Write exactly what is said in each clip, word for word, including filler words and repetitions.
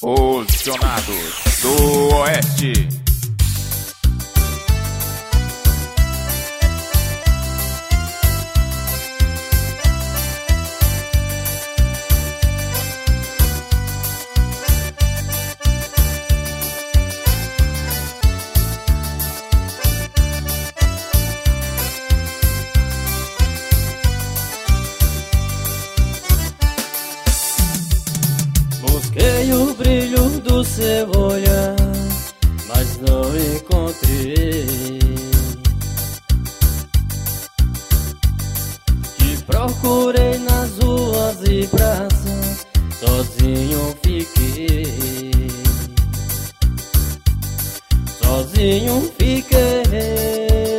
Posicionados do Oeste. Busquei o brilho do seu olhar, mas não encontrei. Te procurei nas ruas e praças, sozinho fiquei. Sozinho fiquei.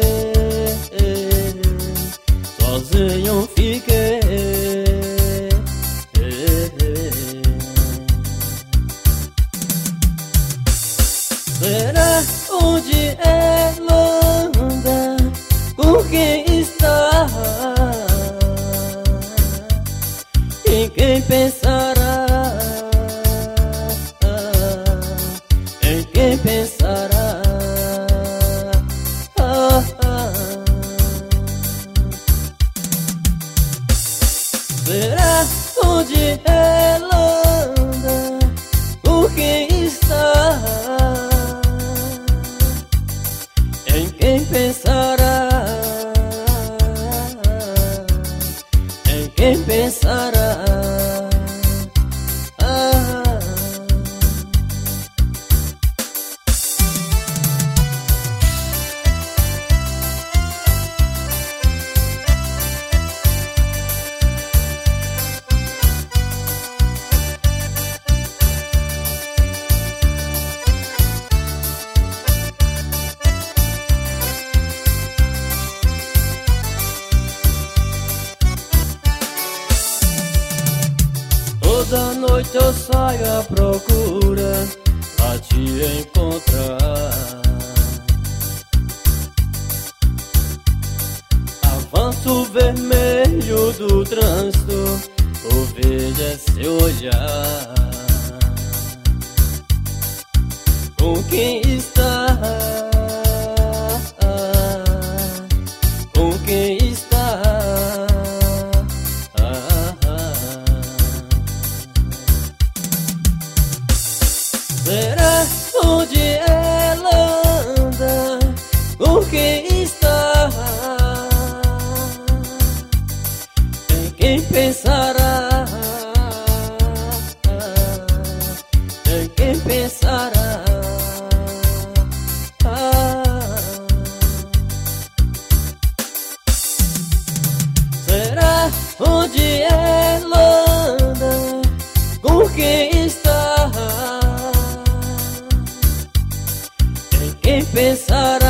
Sozinho fiquei. Será onde ela anda? Com quem está? Em quem pensará? Em quem pensará? Será onde ela anda? Com quem está? Em quem pensará? Em quem pensará? Ah. Toda noite eu saio à procura pra te encontrar. Avanço vermelho do trânsito, o verde é seu olhar. Com quem está? Com quem está? Será onde ela anda? Com quem está? Em quem pensará? Em quem pensará? Ah. Será onde ela anda? Com quem está? Quem pensará?